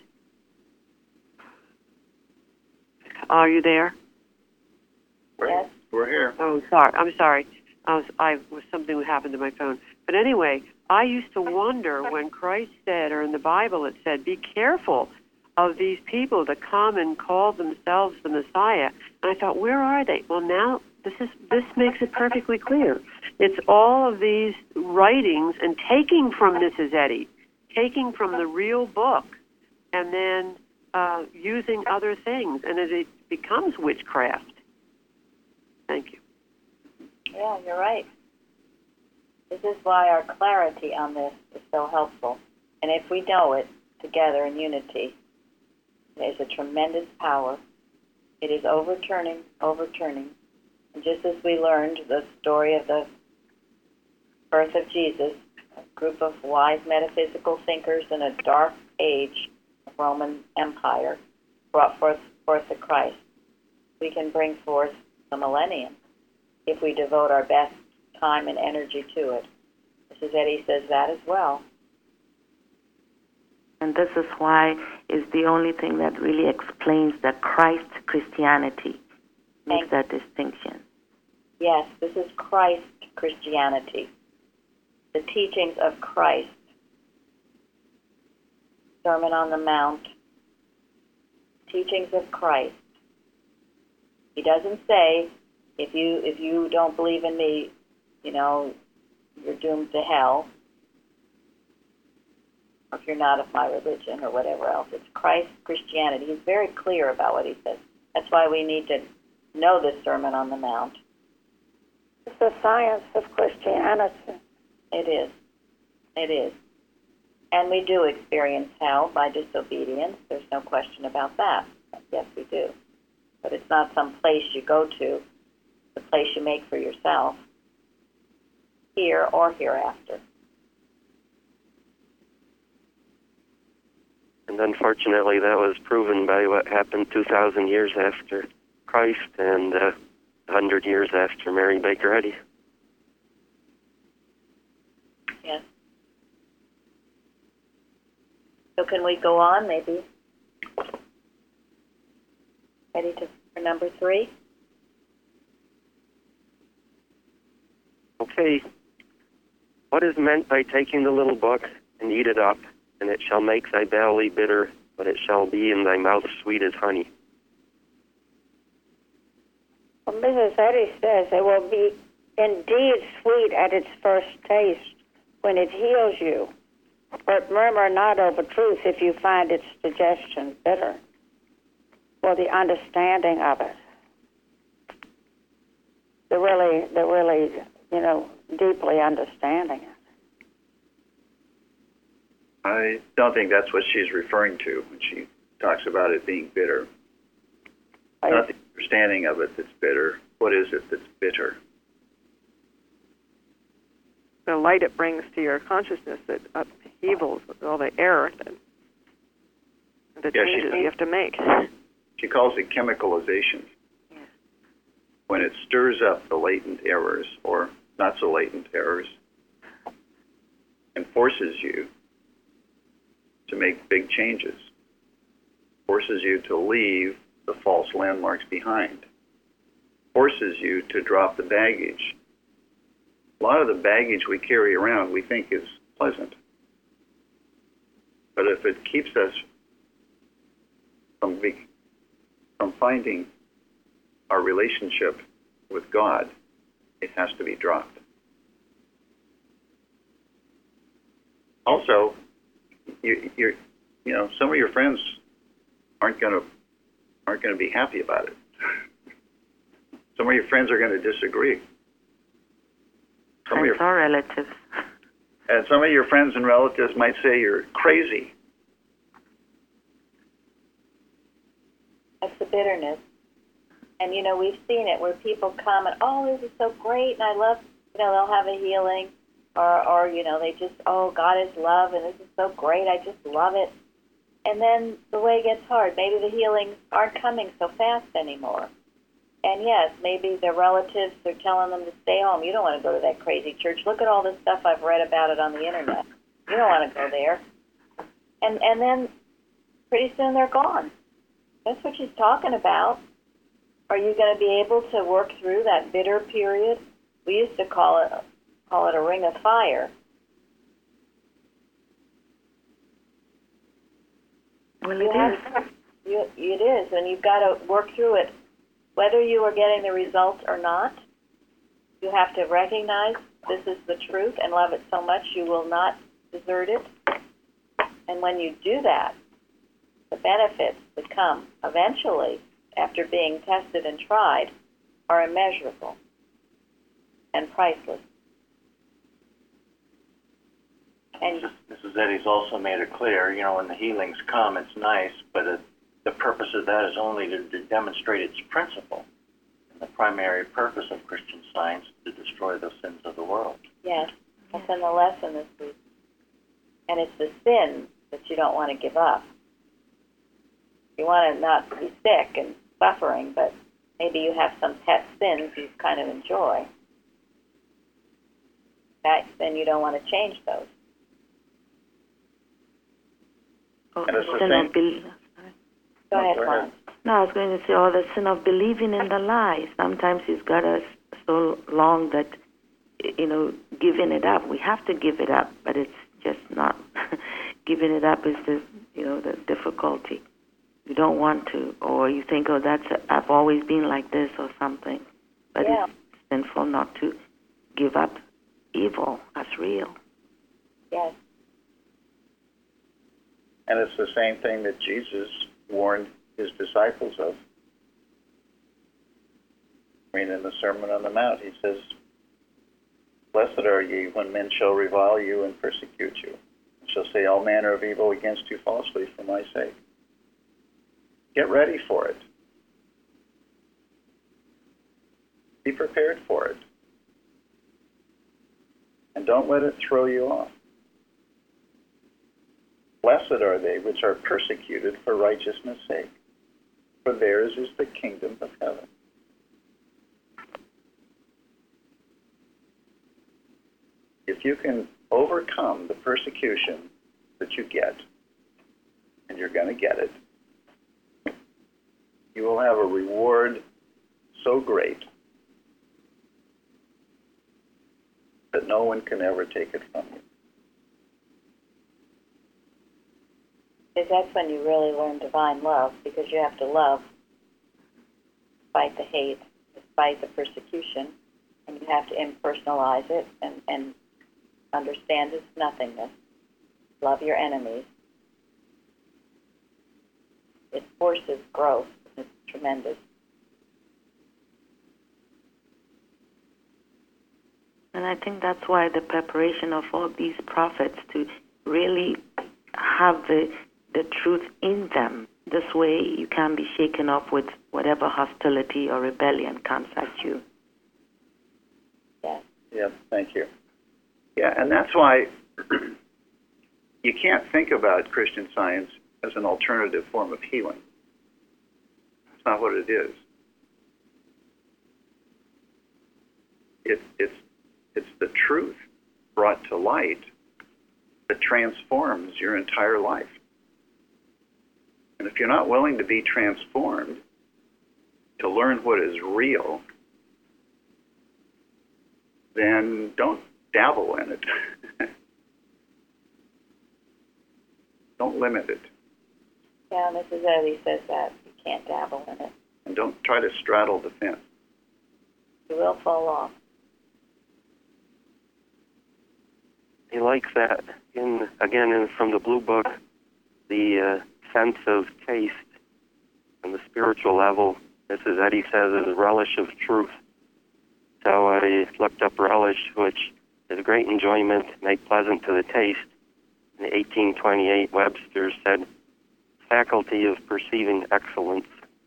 are you there? Yes. We're here. Oh, sorry. I'm sorry. I was, I was something that happened to my phone. But anyway, I used to wonder when Christ said, or in the Bible it said, be careful of these people that come and call themselves the Messiah. And I thought, where are they? Well, now this is this makes it perfectly clear. It's all of these writings and taking from Missus Eddy, taking from the real book, and then uh, using other things, and it becomes witchcraft. Thank you. Yeah, you're right. This is why our clarity on this is so helpful. And if we know it together in unity, there's a tremendous power. It is overturning, overturning. And just as we learned the story of the birth of Jesus, a group of wise metaphysical thinkers in a dark age of Roman Empire brought forth, forth the Christ, we can bring forth the millennium if we devote our best time and energy to it. Missus Eddy says that as well. And this is why it's the only thing that really explains the Christ Christianity, makes that distinction. Yes, this is Christ Christianity, the teachings of Christ, Sermon on the Mount, teachings of Christ. He doesn't say, if you if you don't believe in me, you know, you're doomed to hell, or if you're not of my religion or whatever else. It's Christ Christianity. He's very clear about what he says. That's why we need to know this Sermon on the Mount. It's the science of Christianity. It is. It is. And we do experience hell by disobedience. There's no question about that. Yes, we do. But it's not some place you go to, the place you make for yourself, here or hereafter. And unfortunately, that was proven by what happened two thousand years after Christ and uh, one hundred years after Mary Baker Eddy. Yes. So can we go on, maybe? Ready to for number three? Okay. What is meant by taking the little book and eat it up, and it shall make thy belly bitter, but it shall be in thy mouth sweet as honey? Well, Missus Eddy says it will be indeed sweet at its first taste when it heals you, but murmur not over truth if you find its digestion bitter, or the understanding of it. The really, the really, you know, deeply understanding it. I don't think that's what she's referring to when she talks about it being bitter. Not the understanding of it that's bitter. What is it that's bitter? The light it brings to your consciousness that upheavals all the error that the Yeah, changes she- you have to make. She calls it chemicalization. When it stirs up the latent errors, or not so latent errors, and forces you to make big changes, forces you to leave the false landmarks behind, forces you to drop the baggage. A lot of the baggage we carry around we think is pleasant. But if it keeps us from, be, from finding our relationship with God, it has to be dropped. Also, you, you're, you know, some of your friends aren't going to aren't going to be happy about it. Some of your friends are going to disagree. Some of Friends your or relatives. and some of your friends and relatives might say you're crazy. That's the bitterness. And, you know, we've seen it where people comment, oh, this is so great, and I love, you know, they'll have a healing, or, or you know, they just, oh, God is love, and this is so great, I just love it. And then the way gets hard. Maybe the healings aren't coming so fast anymore. And, yes, maybe their relatives are telling them to stay home. You don't want to go to that crazy church. Look at all this stuff I've read about it on the Internet. You don't want to go there. And, and then pretty soon they're gone. That's what she's talking about. Are you going to be able to work through that bitter period? We used to call it call it a ring of fire. Well, you it have, is. You, it is, and you've got to work through it. Whether you are getting the results or not, you have to recognize this is the truth and love it so much you will not desert it. And when you do that, the benefits that come eventually after being tested and tried are immeasurable and priceless. And Missus Eddy's also made it clear, you know, when the healings come, it's nice, but it, the purpose of that is only to, to demonstrate its principle. And the primary purpose of Christian Science is to destroy the sins of the world. yes, that's in the lesson this week. And it's the sin that you don't want to give up. You want to not be sick and suffering, but maybe you have some pet sins you kind of enjoy. That, then you don't want to change those. Oh, And it's the the sin same- of bel- Go ahead, Go ahead. Juan. No, I was going to say, oh, the sin of believing in the lie. Sometimes it's got us so long that, you know, giving it up. We have to give it up, but it's just not. Giving it up is the, you know, the difficulty. You don't want to, or you think, oh, that's a, I've always been like this or something. But Yeah. it's sinful not to give up evil as real. Yes. And it's the same thing that Jesus warned his disciples of. I mean, in the Sermon on the Mount, he says, Blessed are ye when men shall revile you and persecute you, and shall say all manner of evil against you falsely for my sake. Get ready for it. Be prepared for it. And don't let it throw you off. Blessed are they which are persecuted for righteousness' sake, for theirs is the kingdom of heaven. If you can overcome the persecution that you get, and you're going to get it, you will have a reward so great that no one can ever take it from you. Because that's when you really learn divine love, because you have to love despite the hate, despite the persecution, and you have to impersonalize it and, and understand its nothingness. Love your enemies. It forces growth. It's tremendous. And I think that's why the preparation of all these prophets to really have the the truth in them. This way you can be shaken up with whatever hostility or rebellion comes at you. Yes. Yeah, thank you. Yeah, and that's why you can't think about Christian Science as an alternative form of healing. That's not what it is. It, it's, it's the truth brought to light that transforms your entire life. And if you're not willing to be transformed, to learn what is real, then don't dabble in it. Don't limit it. Yeah, Missus Eddy says that. You can't dabble in it. And don't try to straddle the fence. You will fall off. He likes that. In again, in, from the Blue Book, the uh, sense of taste on the spiritual level, Missus Eddy says, is a relish of truth. So I looked up relish, which is great enjoyment, make pleasant to the taste. In eighteen twenty-eight, Webster said, faculty of perceiving excellence.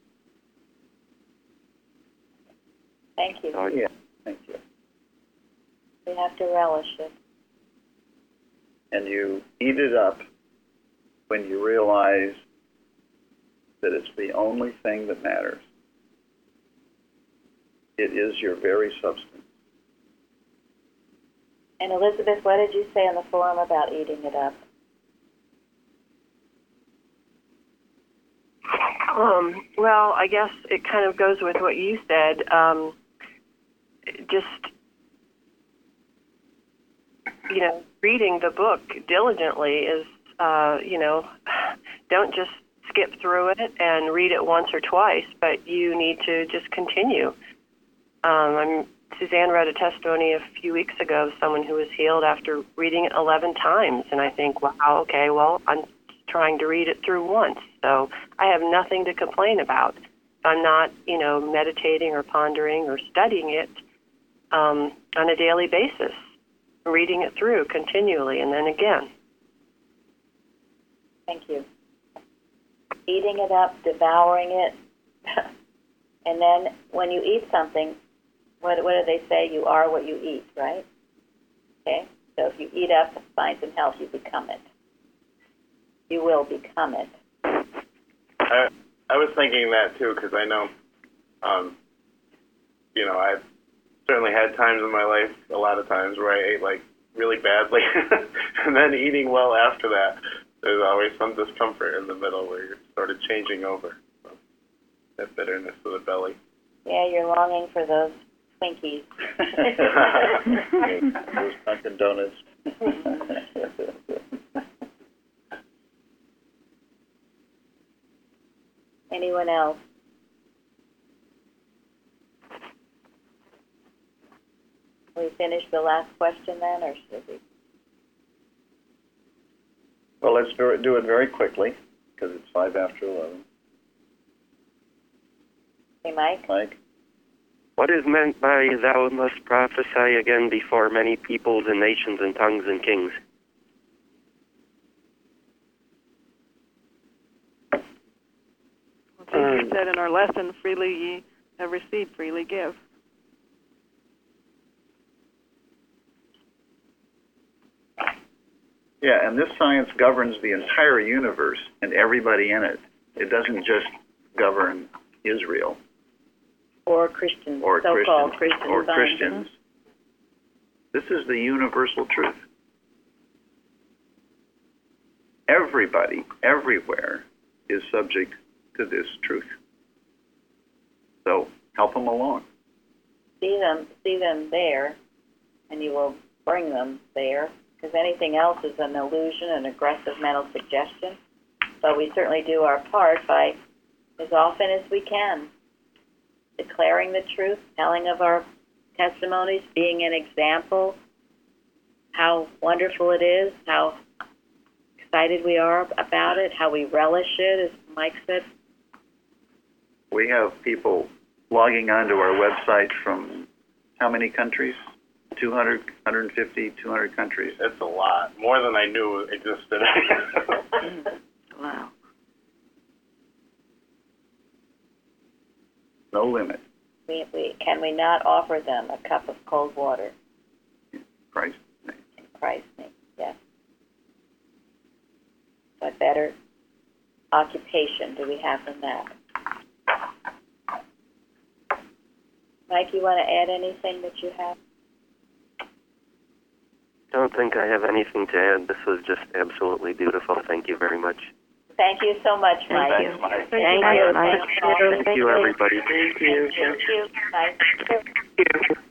Thank you. Oh, yeah, thank you. We have to relish it. And you eat it up when you realize that it's the only thing that matters. It is your very substance. And Elizabeth, what did you say on the forum about eating it up? Um, well, I guess it kind of goes with what you said. Um, just, you know, reading the book diligently is, uh, you know, don't just skip through it and read it once or twice, but you need to just continue. Um, I'm, Suzanne read a testimony a few weeks ago of someone who was healed after reading it eleven times, and I think, wow, okay, well, I'm trying to read it through once, so I have nothing to complain about. I'm not, you know, meditating or pondering or studying it um, on a daily basis, reading it through continually, and then again. Thank you. Eating it up, devouring it, and then when you eat something, what, what do they say? You are what you eat, right? Okay? So if you eat up science and health, you become it. You will become it. I I was thinking that too, because I know, um, you know, I've certainly had times in my life, a lot of times, where I ate like really badly, and then eating well after that. There's always some discomfort in the middle where you're sort of changing over. So that bitterness of the belly. Yeah, you're longing for those Twinkies. Those Dunkin' Donuts. Anyone else? We finish the last question then, or should we? Well, let's do it, do it very quickly, because it's five after eleven. Hey, Mike? Mike? What is meant by thou must prophesy again before many peoples and nations and tongues and kings? Well, Jesus said in our lesson, freely ye have received, freely give. Yeah, and this science governs the entire universe and everybody in it. It doesn't just govern Israel Or Christians, or so-called Christians Christians. or on- Christians. This is the universal truth. Everybody, everywhere, is subject to this truth. So help them along. See them, see them there, and you will bring them there, because anything else is an illusion, an aggressive mental suggestion. But we certainly do our part by, as often as we can, declaring the truth, telling of our testimonies, being an example, how wonderful it is, how excited we are about it, how we relish it, as Mike said. We have people logging onto our website from how many countries? two hundred, one hundred fifty, two hundred countries. It's a lot. More than I knew existed. Wow. No limit. We, we, can we not offer them a cup of cold water? Christ. In Christ's name, yes. What better occupation do we have than that? Mike, you want to add anything that you have? Don't think I have anything to add. This was just absolutely beautiful. Thank you very much. Thank you so much, Mike. Thanks, Mike. Thank Thank you. you. Thank you. Thank you, everybody. Thank you. Thank you. Bye.